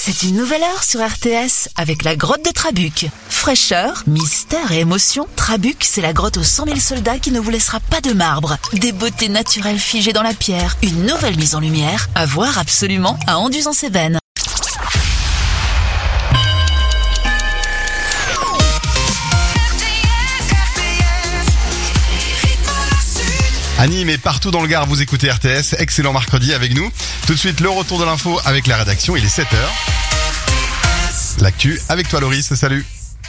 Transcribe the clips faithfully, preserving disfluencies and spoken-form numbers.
C'est une nouvelle heure sur R T S avec la grotte de Trabuc. Fraîcheur, mystère et émotion, Trabuc, c'est la grotte aux cent mille soldats qui ne vous laissera pas de marbre. Des beautés naturelles figées dans la pierre, une nouvelle mise en lumière, à voir absolument à Anduze-en-Cévennes. À Nîmes et partout dans le Gard, vous écoutez R T S. Excellent mercredi avec nous. Tout de suite, le retour de l'info avec la rédaction. Il est sept heures. L'actu avec toi, Loris. Salut.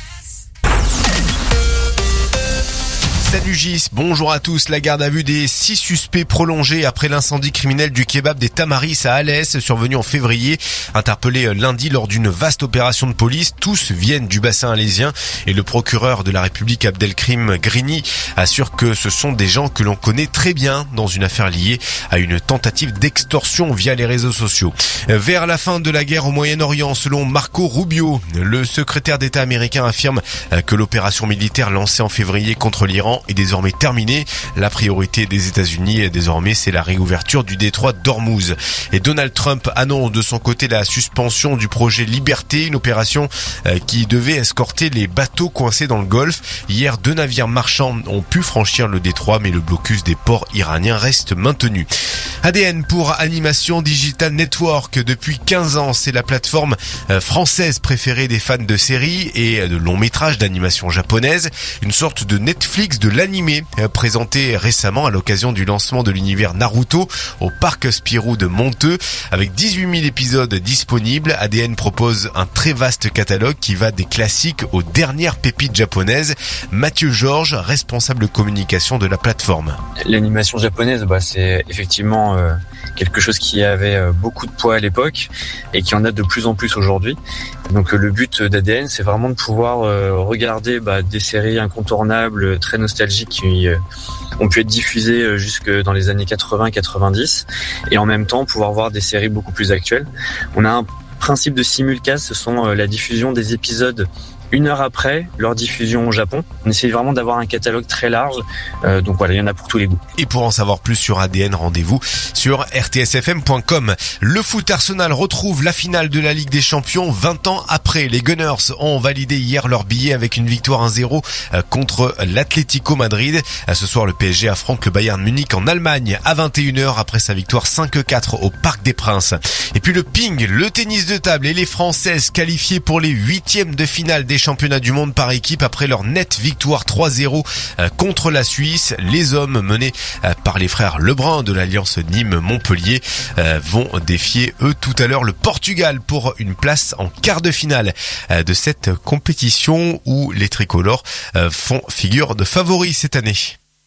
Salut Gis, bonjour à tous. La garde à vue des six suspects prolongée après l'incendie criminel du kebab des Tamaris à Alès, survenu en février. Interpellés lundi lors d'une vaste opération de police, tous viennent du bassin alésien et le procureur de la République Abdelkrim Grini assure que ce sont des gens que l'on connaît très bien dans une affaire liée à une tentative d'extorsion via les réseaux sociaux. Vers la fin de la guerre au Moyen-Orient, selon Marco Rubio, le secrétaire d'État américain affirme que l'opération militaire lancée en février contre l'Iran est désormais terminée. La priorité des États-Unis désormais, c'est la réouverture du détroit d'Ormuz. Et Donald Trump annonce de son côté la suspension du projet Liberté, une opération qui devait escorter les bateaux coincés dans le Golfe. Hier, deux navires marchands ont pu franchir le détroit, mais le blocus des ports iraniens reste maintenu. A D N pour Animation Digital Network. Depuis quinze ans, c'est la plateforme française préférée des fans de séries et de longs métrages d'animation japonaise. Une sorte de Netflix de l'animé, présenté récemment à l'occasion du lancement de l'univers Naruto au parc Spirou de Monteux. Avec dix-huit mille épisodes disponibles, A D N propose un très vaste catalogue qui va des classiques aux dernières pépites japonaises. Mathieu Georges, responsable communication de la plateforme. L'animation japonaise, bah, c'est effectivement euh, quelque chose qui avait euh, beaucoup de poids à l'époque et qui en a de plus en plus aujourd'hui. Donc euh, le but d'A D N, c'est vraiment de pouvoir euh, regarder bah, des séries incontournables, très nostalgiques qui euh, ont pu être diffusées euh, jusque dans les années quatre-vingts quatre-vingt-dix et en même temps pouvoir voir des séries beaucoup plus actuelles. On a un principe de simulcast, ce sont euh, la diffusion des épisodes une heure après leur diffusion au Japon. On essaie vraiment d'avoir un catalogue très large, euh, donc voilà, il y en a pour tous les goûts. Et pour en savoir plus sur A D N, rendez-vous sur r t s f m point com. Le foot, Arsenal retrouve la finale de la Ligue des Champions vingt ans après. Les Gunners ont validé hier leur billet avec une victoire un zéro contre l'Atlético Madrid. Ce soir, le P S G affronte le Bayern Munich en Allemagne à vingt et une heures après sa victoire cinq quatre au Parc des Princes. Et puis le ping, le tennis de table et les Françaises qualifiées pour les huitièmes de finale des championnats du monde par équipe après leur nette victoire trois zéro contre la Suisse. Les hommes menés par les frères Lebrun de l'Alliance Nîmes-Montpellier vont défier eux tout à l'heure le Portugal pour une place en quart de finale de cette compétition où les tricolores font figure de favoris cette année.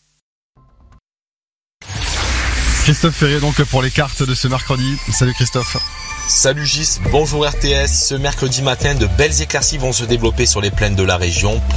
Christophe Ferré donc pour les cartes de ce mercredi. Salut Christophe. Salut Gis, bonjour R T S. Ce mercredi matin, de belles éclaircies vont se développer sur les plaines de la région.